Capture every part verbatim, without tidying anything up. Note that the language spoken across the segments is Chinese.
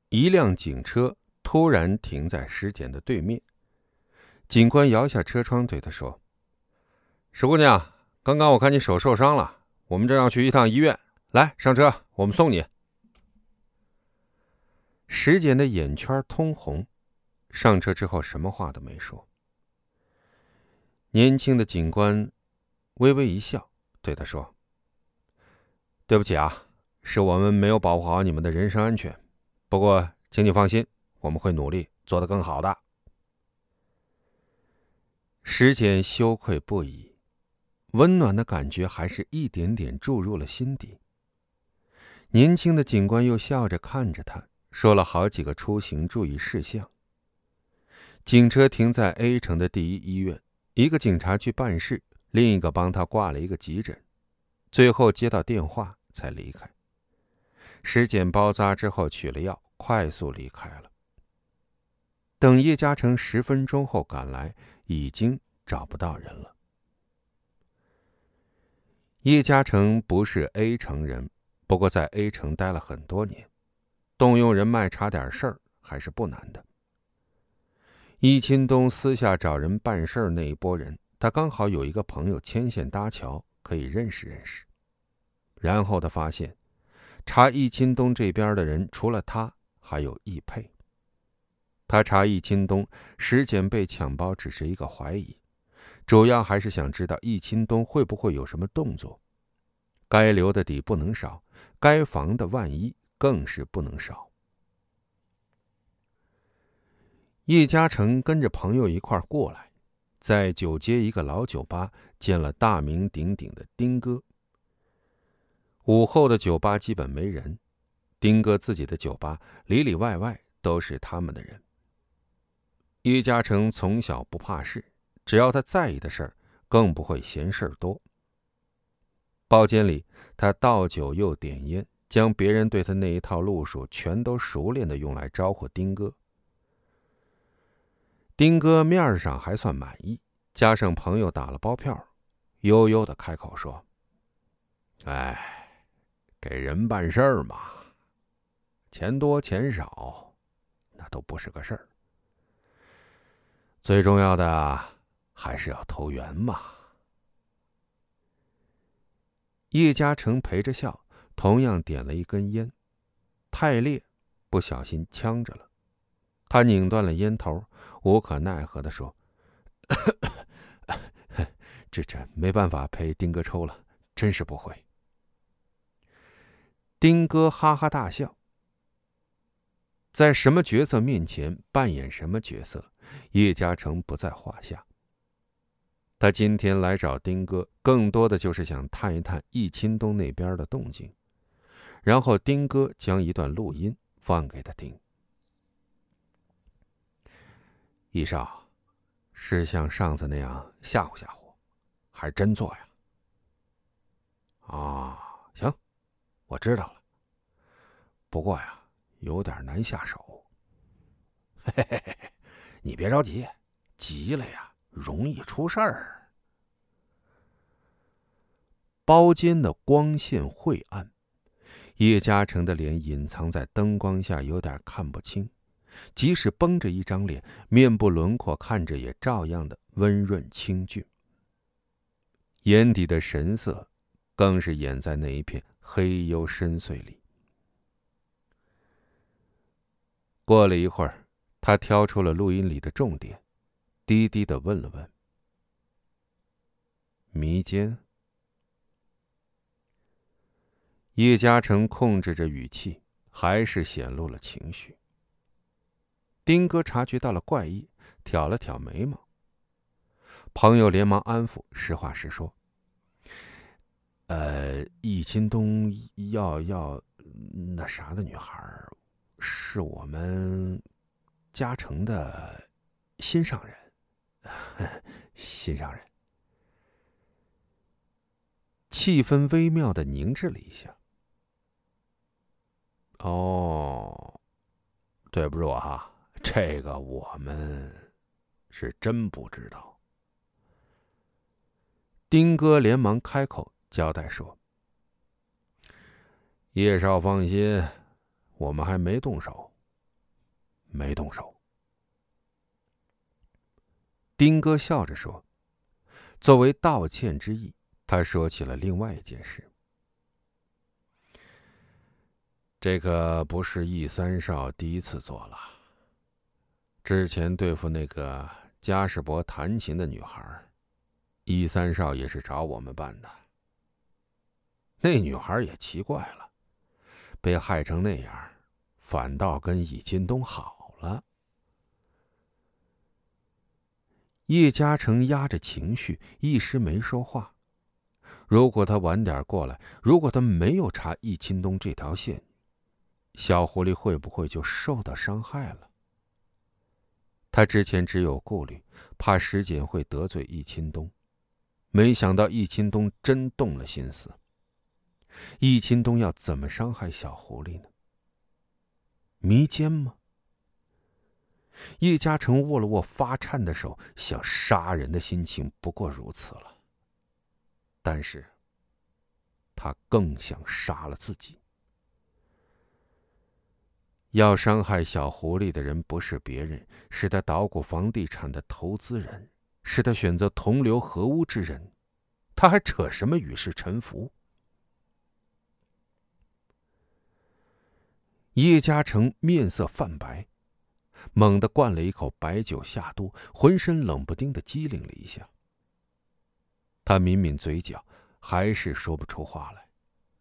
一辆警车突然停在石简的对面。警官摇下车窗对他说：“石姑娘，刚刚我看你手受伤了，我们正要去一趟医院，来，上车，我们送你。”石简的眼圈通红，上车之后什么话都没说。年轻的警官微微一笑，对他说：“对不起啊，是我们没有保护好你们的人身安全，不过请你放心，我们会努力做得更好的。”石简羞愧不已，温暖的感觉还是一点点注入了心底。年轻的警官又笑着看着他，说了好几个出行注意事项。警车停在 A 城的第一医院，一个警察去办事，另一个帮他挂了一个急诊，最后接到电话才离开。石简包扎之后取了药，快速离开了。等叶嘉诚十分钟后赶来，已经找不到人了。叶嘉诚不是 A 城人，不过在 A 城待了很多年，动用人脉查点事儿还是不难的。易钦东私下找人办事儿那一拨人，他刚好有一个朋友牵线搭桥，可以认识认识。然后他发现，查易钦东这边的人除了他，还有易佩。他查易钦东，石简被抢包只是一个怀疑，主要还是想知道易钦东会不会有什么动作。该留的底不能少，该防的万一更是不能少。叶嘉诚跟着朋友一块过来，在九街一个老酒吧见了大名鼎鼎的丁哥。午后的酒吧基本没人，丁哥自己的酒吧里里外外都是他们的人。叶嘉诚从小不怕事，只要他在意的事儿，更不会嫌事儿多。包间里，他倒酒又点烟，将别人对他那一套路数全都熟练地用来招呼丁哥。丁哥面上还算满意，加上朋友打了包票，悠悠地开口说：“哎，给人办事儿嘛，钱多钱少，那都不是个事儿。最重要的还是要投缘嘛。”叶嘉诚陪着笑，同样点了一根烟，太烈，不小心呛着了。他拧断了烟头，无可奈何地说：“这这没办法陪丁哥抽了，真是不会。”丁哥哈哈大笑。在什么角色面前扮演什么角色，叶嘉诚不在话下。他今天来找丁哥，更多的就是想探一探易钦东那边的动静，然后丁哥将一段录音放给他听。易少，是像上次那样吓唬吓唬，还真做呀？啊，行，我知道了。不过呀，有点难下手。嘿嘿嘿，你别着急，急了呀，容易出事儿。包间的光线晦暗，叶嘉诚的脸隐藏在灯光下，有点看不清。即使绷着一张脸，面部轮廓看着也照样的温润清俊，眼底的神色更是掩在那一片黑幽深邃里。过了一会儿，他挑出了录音里的重点，低低的问了问：“迷奸？”叶嘉诚控制着语气，还是显露了情绪。丁哥察觉到了怪异，挑了挑眉毛。朋友连忙安抚，实话实说：“呃，易钦东要要那啥的女孩，是我们嘉诚的心上人，心上人。”气氛微妙的凝滞了一下。哦，对不住哈。这个我们是真不知道。丁哥连忙开口交代说：“叶少放心，我们还没动手， 没动手。丁哥笑着说，作为道歉之意，他说起了另外一件事。这个不是易三少第一次做了，之前对付那个嘉士伯弹琴的女孩，易三少也是找我们办的。那女孩也奇怪了，被害成那样，反倒跟易金东好了。叶嘉诚压着情绪，一时没说话。如果他晚点过来，如果他没有查易金东这条线，小狐狸会不会就受到伤害了？他之前只有顾虑，怕石简会得罪易金东，没想到易金东真动了心思。易金东要怎么伤害小狐狸呢？迷奸吗？叶嘉诚握了握发颤的手，想杀人的心情不过如此了。但是，他更想杀了自己。要伤害小狐狸的人不是别人，是他捣鼓房地产的投资人，是他选择同流合污之人。他还扯什么与世沉浮？叶嘉诚面色泛白，猛地灌了一口白酒下肚，浑身冷不丁的机灵了一下。他抿抿嘴角，还是说不出话来。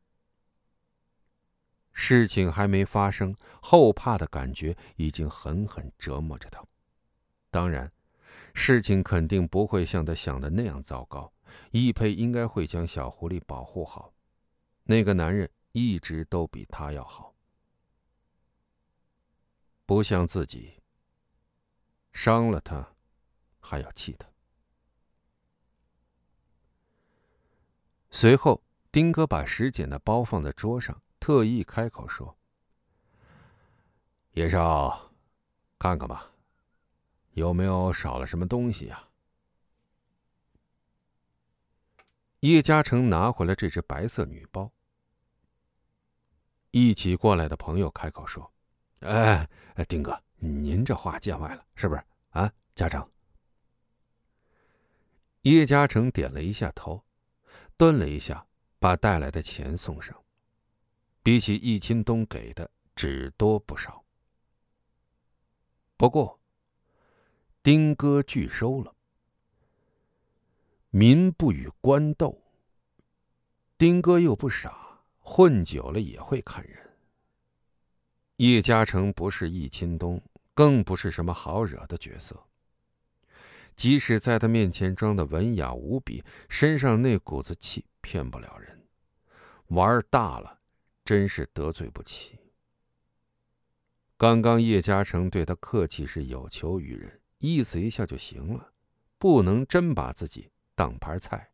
事情还没发生，后怕的感觉已经狠狠折磨着他。当然，事情肯定不会像他想的那样糟糕，易佩应该会将小狐狸保护好。那个男人一直都比他要好，不像自己，伤了他，还要气他。随后，丁哥把石简的包放在桌上，特意开口说：“叶少，看看吧，有没有少了什么东西呀？”叶嘉诚拿回了这只白色女包。一起过来的朋友开口说：“哎，丁哥，您这话见外了，是不是啊？嘉诚。”叶嘉诚点了一下头，顿了一下，把带来的钱送上。比起易钦东给的，只多不少。不过，丁哥拒收了。民不与官斗，丁哥又不傻，混久了也会看人。叶嘉诚不是易钦东，更不是什么好惹的角色。即使在他面前装的文雅无比，身上那股子气骗不了人。玩大了，真是得罪不起。刚刚叶嘉诚对他客气是有求于人，意思一下就行了，不能真把自己当盘菜。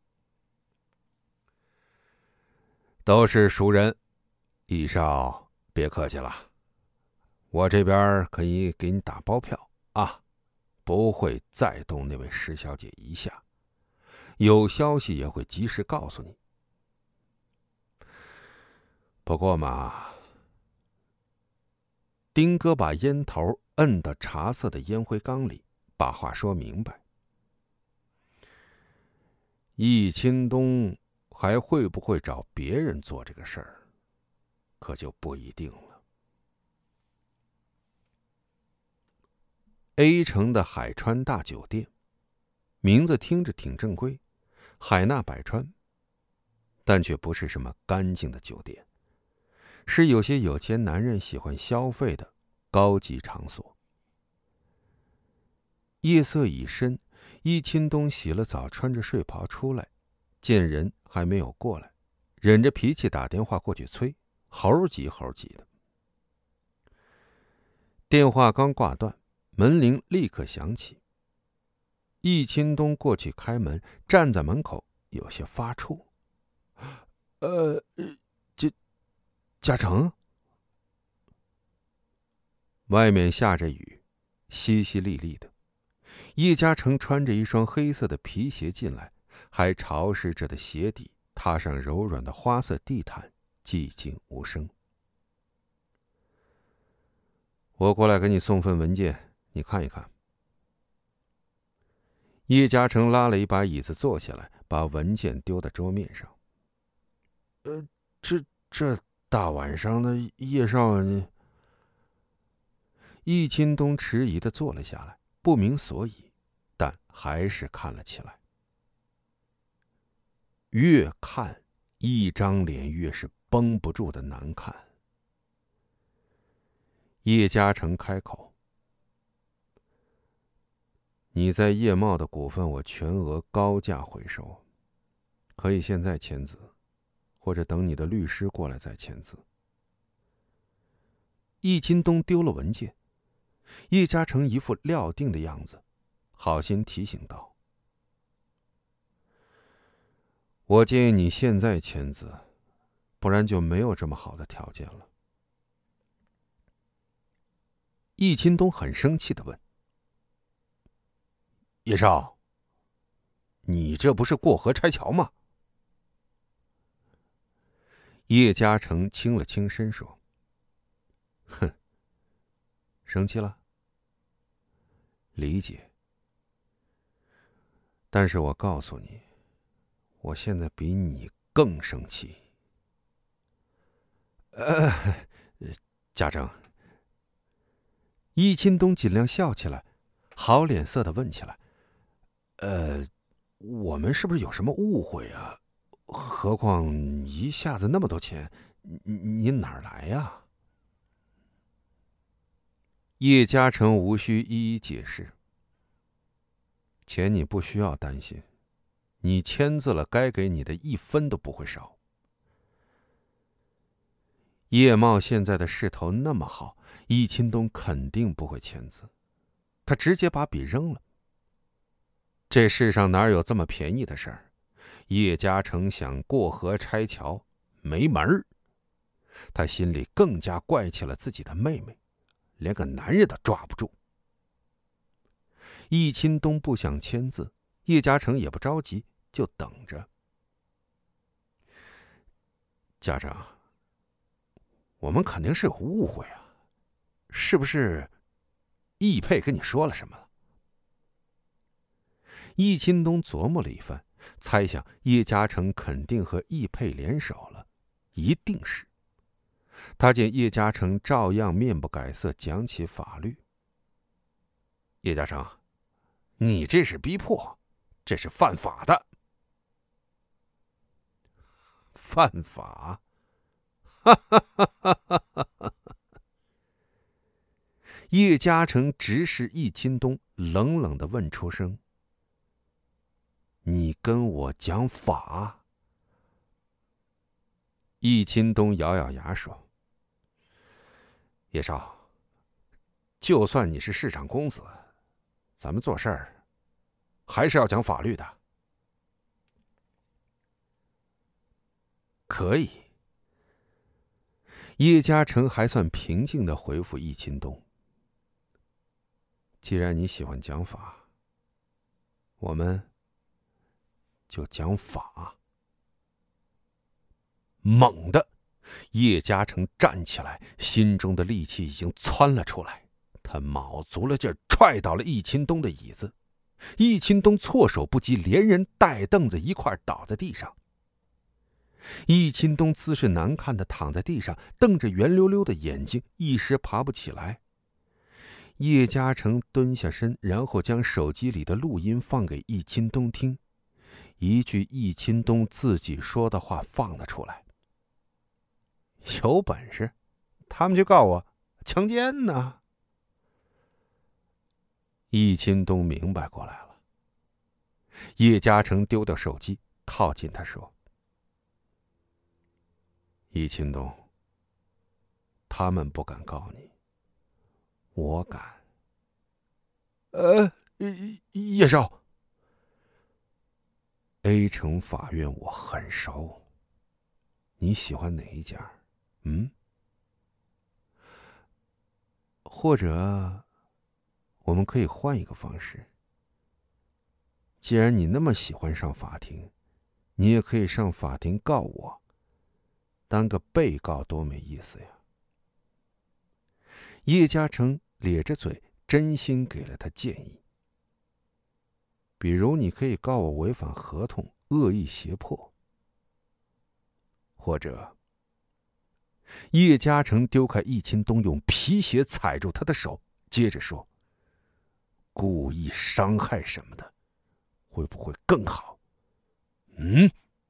都是熟人，易少别客气了，我这边可以给你打包票啊，不会再动那位石小姐一下，有消息也会及时告诉你。不过嘛，丁哥把烟头摁到茶色的烟灰缸里，把话说明白。易钦东还会不会找别人做这个事儿，可就不一定了。A 城的海川大酒店，名字听着挺正规，海纳百川，但却不是什么干净的酒店，是有些有钱男人喜欢消费的高级场所。夜色已深，易钦东洗了澡，穿着睡袍出来，见人还没有过来，忍着脾气打电话过去催，猴急猴急的。电话刚挂断，门铃立刻响起。易钦东过去开门，站在门口有些发怵。呃，嘉嘉诚。外面下着雨，淅淅沥沥的。叶嘉诚穿着一双黑色的皮鞋进来，还潮湿着的鞋底踏上柔软的花色地毯，寂静无声。 我过来给你送份文件，你看一看。叶嘉诚拉了一把椅子坐下来，把文件丢在桌面上。呃，这这大晚上的，叶少你……易钦东迟疑地坐了下来，不明所以，但还是看了起来。越看，一张脸越是绷不住的难看。叶嘉诚开口：“你在叶茂的股份，我全额高价回收，可以现在签字，或者等你的律师过来再签字。”易钦东丢了文件，叶嘉诚一副料定的样子，好心提醒道：“我建议你现在签字，不然就没有这么好的条件了。”易钦东很生气地问：“叶少，你这不是过河拆桥吗？”叶嘉诚轻了轻身说：“哼，生气了？理解。但是我告诉你，我现在比你更生气。”呃，嘉诚。易钦东尽量笑起来，好脸色的问起来：“呃，我们是不是有什么误会啊？何况一下子那么多钱，你你哪儿来呀？”叶嘉诚无需一一解释：“钱你不需要担心，你签字了，该给你的一分都不会少。叶茂现在的势头那么好，易钦东肯定不会签字，他直接把笔扔了。这世上哪有这么便宜的事儿？叶嘉诚想过河拆桥，没门儿。他心里更加怪起了自己的妹妹，连个男人都抓不住。易钦东不想签字，叶嘉诚也不着急，就等着。家长，我们肯定是有误会啊，是不是易佩跟你说了什么了？易钦东琢磨了一番，猜想叶嘉诚肯定和易佩联手了，一定是。他见叶嘉诚照样面不改色讲起法律。叶嘉诚，你这是逼迫，这是犯法的。犯法？哈哈哈哈哈哈！叶嘉诚直视易钦东，冷冷地问出声：“你跟我讲法？”易钦东咬咬牙说：“叶少，就算你是市长公子，咱们做事儿还是要讲法律的。”可以。叶嘉诚还算平静地回复易钦东：“既然你喜欢讲法，我们就讲法。”猛地，叶嘉诚站起来，心中的戾气已经窜了出来，他卯足了劲儿踹倒了易钦东的椅子。易钦东措手不及，连人带凳子一块倒在地上。易钦东姿势难看的躺在地上，瞪着圆溜溜的眼睛，一时爬不起来。叶嘉诚蹲下身，然后将手机里的录音放给易钦东听，一句易钦东自己说的话放了出来：“有本事，他们就告我强奸呢。”易钦东明白过来了。叶嘉诚丢掉手机，靠近他说：“易钦东，他们不敢告你，我敢。”呃，叶少 ，A 城法院我很熟，你喜欢哪一家？嗯？或者，我们可以换一个方式。既然你那么喜欢上法庭，你也可以上法庭告我。当个被告多没意思呀！ 叶嘉诚咧着嘴，真心给了他建议。比如，你可以告我违反合同、恶意胁迫，或者……叶嘉诚丢开易钦东，用皮鞋踩住他的手，接着说：“故意伤害什么的，会不会更好？”嗯。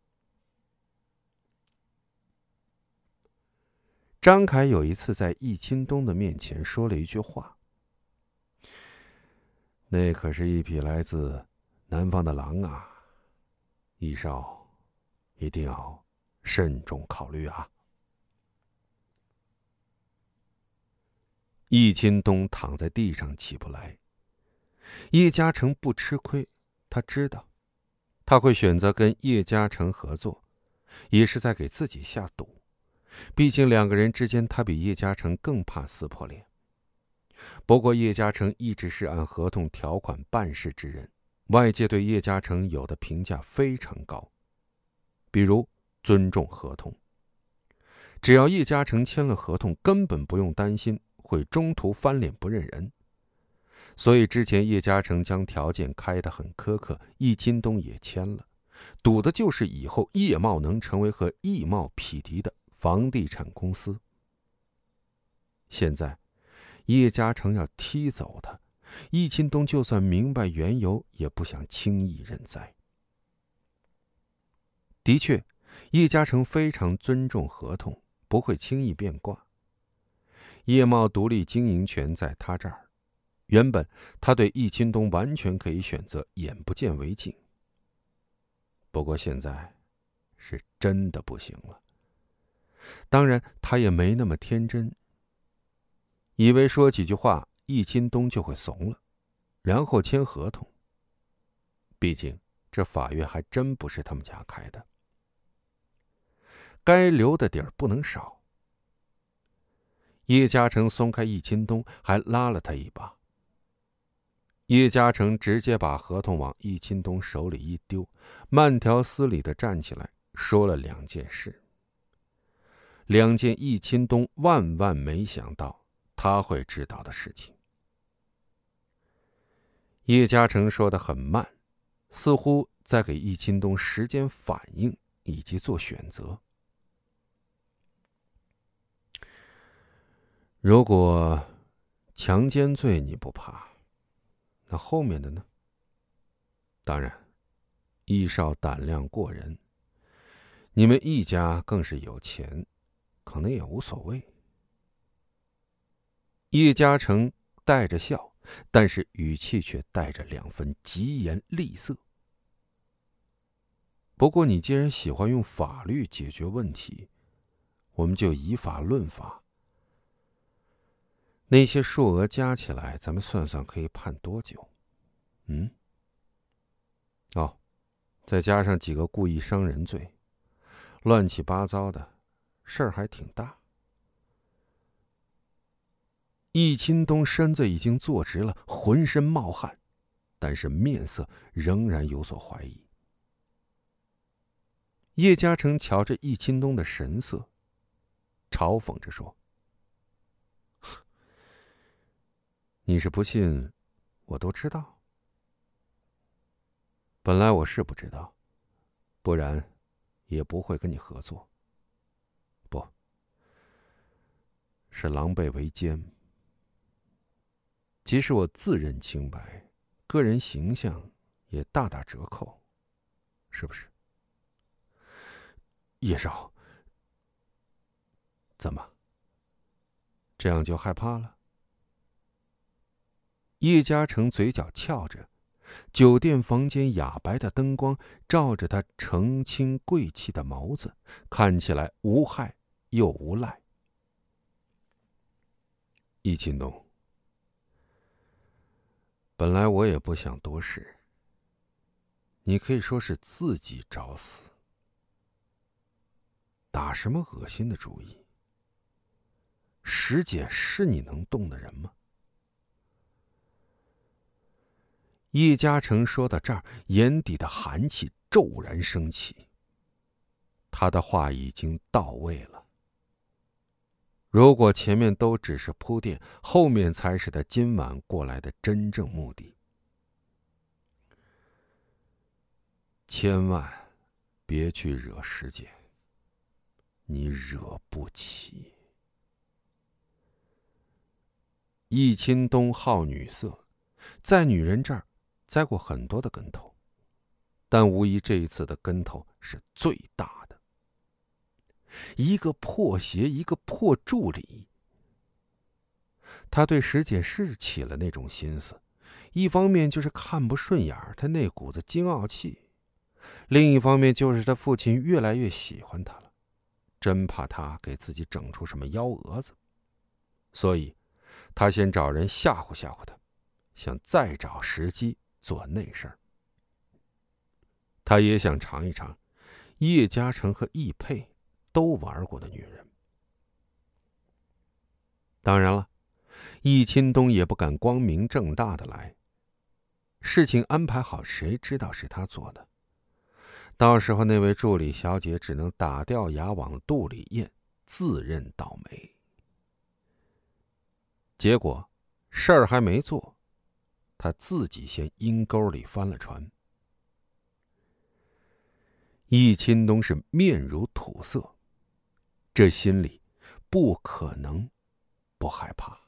张凯有一次在易钦东的面前说了一句话：“那可是一匹来自南方的狼啊，易少，一定要慎重考虑啊。”易钦东躺在地上起不来。叶嘉诚不吃亏，他知道他会选择跟叶嘉诚合作，也是在给自己下赌。毕竟两个人之间，他比叶嘉诚更怕撕破脸。不过叶嘉诚一直是按合同条款办事之人，外界对叶嘉诚有的评价非常高，比如尊重合同。只要叶嘉诚签了合同，根本不用担心会中途翻脸不认人。所以之前叶嘉诚将条件开得很苛刻，易钦东也签了，赌的就是以后叶茂能成为和易茂匹敌的房地产公司。现在叶嘉诚要踢走他，易钦东就算明白缘由，也不想轻易认栽。的确，叶嘉诚非常尊重合同，不会轻易变卦。叶茂独立经营权在他这儿，原本他对易钦东完全可以选择眼不见为净。不过现在是真的不行了。当然，他也没那么天真，以为说几句话易钦东就会怂了，然后签合同。毕竟这法院还真不是他们家开的，该留的底儿不能少。叶嘉诚松开易钦东，还拉了他一把。叶嘉诚直接把合同往易钦东手里一丢，慢条斯理地站起来，说了两件事。两件易钦东万万没想到他会知道的事情。叶嘉诚说得很慢，似乎在给易钦东时间反应以及做选择。如果强奸罪你不怕，那后面的呢？当然，易少胆量过人，你们易家更是有钱，可能也无所谓。叶嘉诚带着笑，但是语气却带着两分疾言厉色。不过你既然喜欢用法律解决问题，我们就以法论法。那些数额加起来，咱们算算可以判多久？嗯？哦，再加上几个故意伤人罪，乱七八糟的，事儿还挺大。易钦东身子已经坐直了，浑身冒汗，但是面色仍然有所怀疑。叶嘉诚瞧着易钦东的神色，嘲讽着说：“你是不信，我都知道。本来我是不知道，不然也不会跟你合作。不，是狼狈为奸。即使我自认清白，个人形象也大打折扣，是不是？叶少，怎么？这样就害怕了？”叶嘉诚嘴角翘着，酒店房间哑白的灯光照着他澄清贵气的眸子，看起来无害又无赖。易钦东，本来我也不想多事，你可以说是自己找死。打什么恶心的主意？石姐是你能动的人吗？叶嘉诚说到这儿，眼底的寒气骤然升起。他的话已经到位了。 如果前面都只是铺垫，后面才是他今晚过来的真正目的。千万别去惹师姐，你惹不起。易钦东好女色，在女人这儿栽过很多的跟头，但无疑这一次的跟头是最大的。一个破鞋，一个破助理。他对石姐是起了那种心思，一方面就是看不顺眼他那股子惊傲气，另一方面就是他父亲越来越喜欢他了，真怕他给自己整出什么幺蛾子，所以他先找人吓唬吓唬他，想再找时机做那事儿。他也想尝一尝叶嘉诚和易佩都玩过的女人。当然了，易钦东也不敢光明正大的来，事情安排好，谁知道是他做的？到时候那位助理小姐只能打掉牙往肚里咽，自认倒霉。结果事儿还没做，他自己先阴沟里翻了船。易钦东是面如土色，这心里不可能不害怕。